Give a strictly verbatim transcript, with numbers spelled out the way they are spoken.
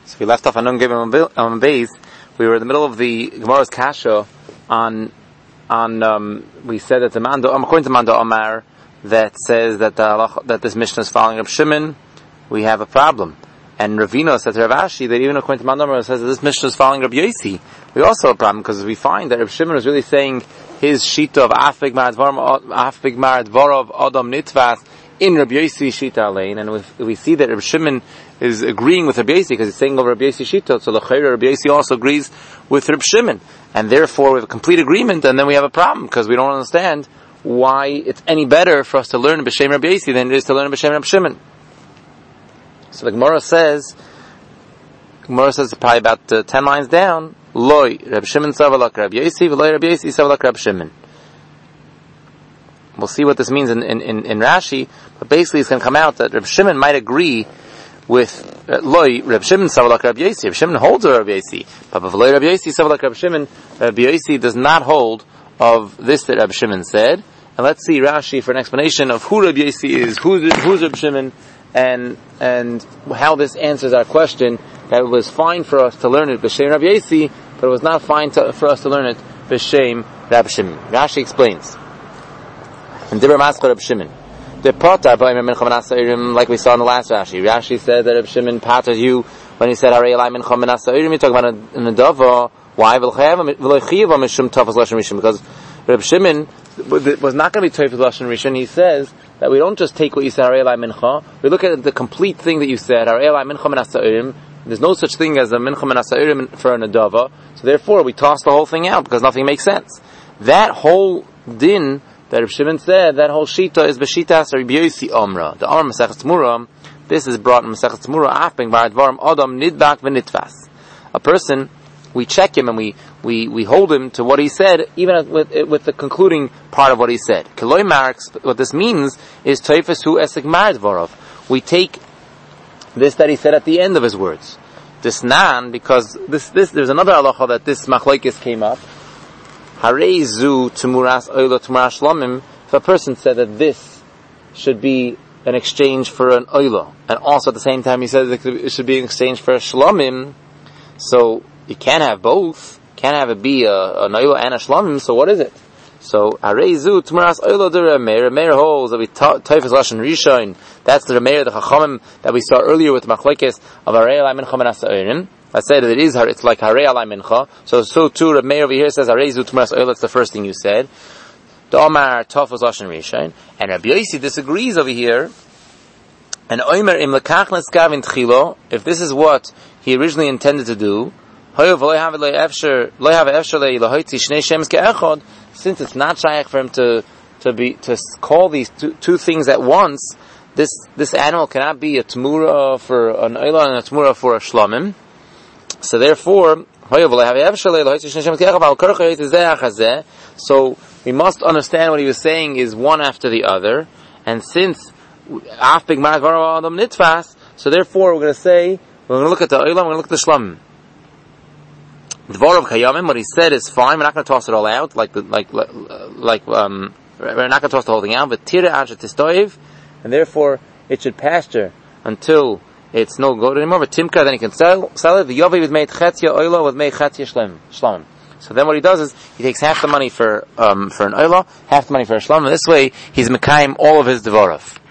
So we left off on Nun Gimel on Beis. We were in the middle of the Gemara's Kasha on, on, um, we said that the Manda, according to Manda Omar, that says that the, that this Mishnah is following Reb Shimon, we have a problem. And Ravina said to Rav Ashi that even according to Manda Omar says that this Mishnah is following Reb Yosi, we also have a problem because we find that Reb Shimon is really saying his shita of Afbig Marad Vorov Adam Nitvas in Reb Yosi Shita Alein, and we, we see that Reb Shimon is agreeing with Reb Yosi because he's saying over Reb Yosi Shita, so L'chayra Reb Yosi also agrees with Reb Shimon, and therefore we have a complete agreement, and then we have a problem because we don't understand why it's any better for us to learn B'Shem Reb Yosi than it is to learn B'Shem Reb Shimon. So the Gemara says, Gemara says probably about uh, ten lines down, Loi Reb Shimon Savalak Reb Yosi, V'loi Reb Yosi Savalak Reb Shimon. We'll see what this means in, in, in, in Rashi, but basically it's going to come out that Reb Shimon might agree with uh, Loi Reb Shimon Savalak Reb Yosi. Reb Shimon holds of Reb Yosi, but if Loi Reb Yosi Savalak Reb Shimon, Reb Yosi does not hold of this that Reb Shimon said. And let's see Rashi for an explanation of who Reb Yosi is, who's, who's Reb Shimon, and and how this answers our question that it was fine for us to learn it B'Shem Reb Yosi, but it was not fine to, for us to learn it B'Shem Reb Shimon. Rashi explains. And Dibber Maskar Reb Shimon. The Potar by Mincha Menasa Urim, like we saw in the last Rashi. Rashi said that Reb Shimon pattered you when he said Harei Elai Mincha Menasa Urim. You're talking about an Adava. Why? Because Reb Shimon was not going to be Toif Lashon Rishon. He says that we don't just take what you said Harei Elai Mincha. We look at the complete thing that you said Harei Elai Mincha Menasa Urim. There's no such thing as a Mincha Menasa Urim for an Adava. So therefore we toss the whole thing out because nothing makes sense. That whole din that Reb Shimon said, that whole shita is b'shitas Reb Yosi Omra. The Omra Masechet Tzmura, this is brought in Masechet Tzmura, Afbing B'Advarim Adam Nidbak V'Nitvas. A person, we check him and we, we, we hold him to what he said, even with, with the concluding part of what he said. Keloi Marks, what this means is Toifes Hu Esek Mardvarov. We take this that he said at the end of his words. This nan, because this, this, there's another halacha that this machlokes came up. Harei zu tumuras oila tumuras shlomim. If a person said that this should be an exchange for an oila, and also at the same time he said that it should be an exchange for a shlomim, so you can't have both. Can't have it be a, an oila and a shlomim. So what is it? So harei zu tumuras oila de Rameir. Rameir holds that we toifes lashon rishon. That's the Rameir, the chachamim that we saw earlier with the machlokes of harei elai mincha menasa oirim. I said that it is, it's like Harei Alai Mincha. So, so too, Reb Meir over here says, Harei Zu Tmuras Oil, that's the first thing you said. The Omar Tofos Lashon Rishon. And Rabbi Yosi disagrees over here. And Omer Im Lekach Neskav in Tchilo, if this is what he originally intended to do, since it's not shaykh for him to, to be, to call these two, two things at once, this, this animal cannot be a Tmura for an Oila and a Tmura for a Shlomim. So therefore, so we must understand what he was saying is one after the other, and since so therefore we're going to say, we're going to look at the Olam, we're going to look at the Shlamim. Dvorov Kayamim, what he said is fine, we're not going to toss it all out, like, the, like, like, um, we're not going to toss the whole thing out, but Tira Ansha Tistoiv, and therefore it should pasture until it's no good anymore, but Timka, then he can sell, sell it. The Yovi was made Chetzia Oila, was made Chetzia Shlem, Shlom. So then what he does is, he takes half the money for, um, for an Oila, half the money for a Shlom, and this way, he's Mekayim all of his Devorov.